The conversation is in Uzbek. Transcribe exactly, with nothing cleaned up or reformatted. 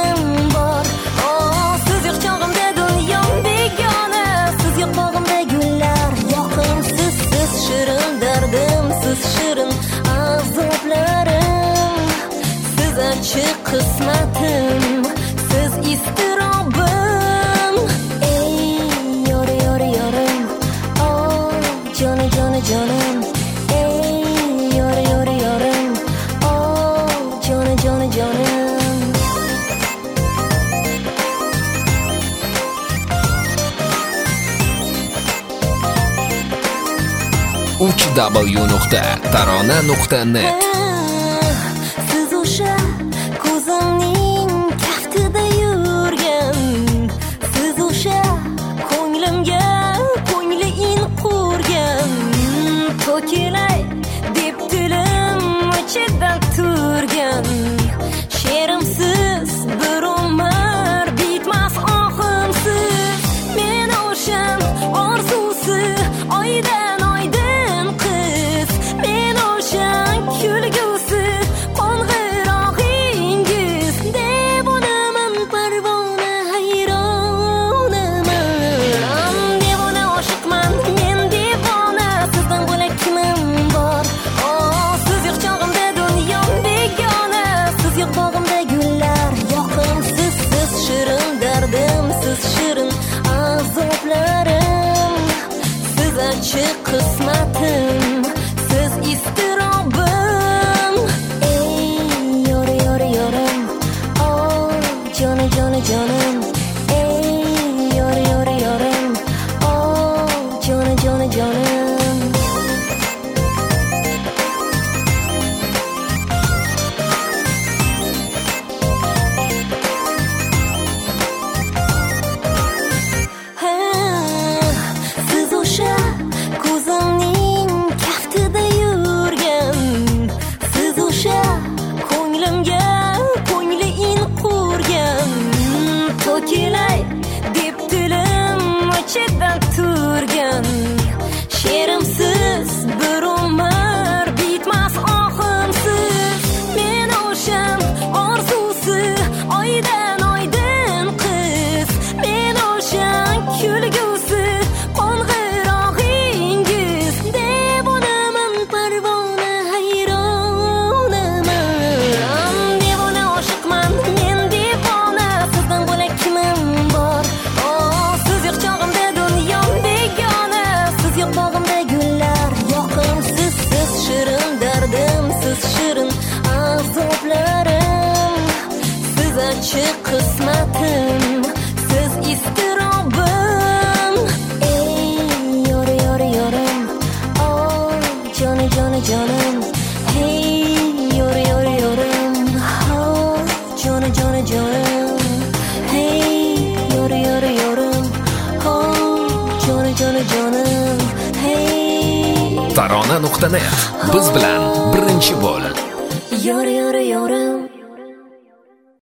kimim bor? Oh, siz yo'q chog'imda dunyom begona, siz yo'q bog'imda gullar yoqimsiz, siz shirin dardim, siz shirin azoblarim, siz achchiq qismatim, siz iztirobim. Ey yori yori yorim, oh joni joni jonim, ey yori yori yorim, oh joni joni jonim. uch w nuqta tarona nuqta net. Siz o'sha ko'zimning kaftida yurgan, siz o'sha ko'nglimga ko'ngli in qurgan, to'kilay deb tilim ichida turgan, she'rimsiz bir umr bitmas ohimsiz, men o'sha orzusi oydan oydin qiz, men o'sha kulgusi qo'ng'irog'ingiz, devonaman parvona hayronaman, devona oshiqman men devona, sizdan bo'lak kimim bor? Oh, siz yo'q chog'imda dunyom begona, siz yo'q bog'imda gullar yoqimsiz, siz shirin dardim, siz shirin azoblarim, siz achchiq qismatim, siz iztirobim. Ey yori yori yorim, oh joni joni jonim, ey yori yori yorim, oh joni joni jonim. Ha, siz o'sha ko'zimning kaftida yurgan, siz o'sha ko'nglimga ko'ngli in qurgan, to'kilay deb tilim ichida turgan, she'rimsiz bir umr bitmas ohimsiz, men o'sha orzusi oydan oydin qiz, men o'sha kulgusi qo'ng'irog'ingiz, devonaman parvona hayronaman, devona oshiqman men devona, sizdan bo'lak kimim bor? Oh, siz yo'q chog'imda dunyom begona, siz yo'q bog'imda gullar yoqimsiz, siz shirin dardim, siz shirin azoblarim, siz achchiq qismatim, siz iztirobim. Ey yori yori yorim, oh joni joni jonim, hey yori yori yorim, oh joni joni jonim, hey yori yori yorim, oh joni joni jonim, hey tarona nuqta net. Biz bilan birinchi bo'l. yori yori yorim.